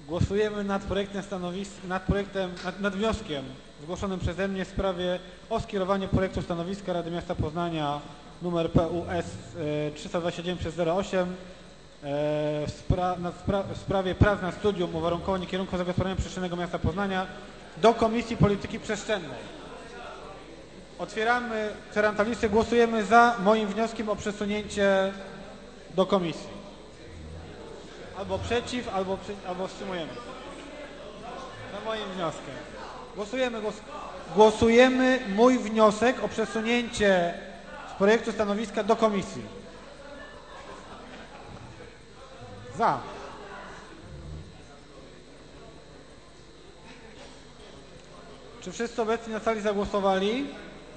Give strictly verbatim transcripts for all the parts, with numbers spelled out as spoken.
Głosujemy nad projektem stanowisk, nad projektem, nad, nad wnioskiem zgłoszonym przeze mnie w sprawie o skierowanie projektu stanowiska Rady Miasta Poznania numer P U S trzysta dwadzieścia dziewięć przez zero osiem w, spra na spra w sprawie prac nad studium uwarunkowań kierunku zagospodarowania przestrzennego miasta Poznania do Komisji Polityki Przestrzennej. Otwieramy, otwieram tablicę, głosujemy za moim wnioskiem o przesunięcie do komisji. Albo przeciw, albo, przy, albo wstrzymujemy. Za moim wnioskiem. Głosujemy, głos, głosujemy mój wniosek o przesunięcie z projektu stanowiska do komisji. Za. Czy wszyscy obecni na sali zagłosowali?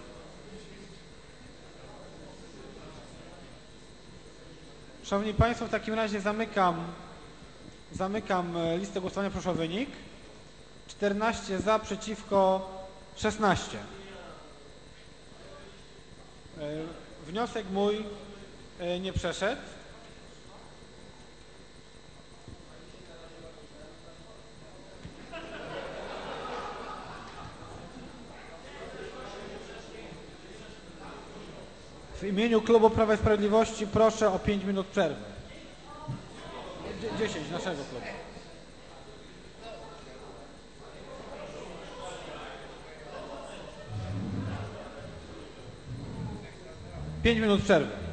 Szanowni Państwo, w takim razie zamykam, zamykam listę głosowania. Proszę o wynik. czternaście za, przeciwko szesnaście. Wniosek mój nie przeszedł. W imieniu Klubu Prawa i Sprawiedliwości proszę o pięć minut przerwy. dziesięć naszego klubu. pięć minut przerwy.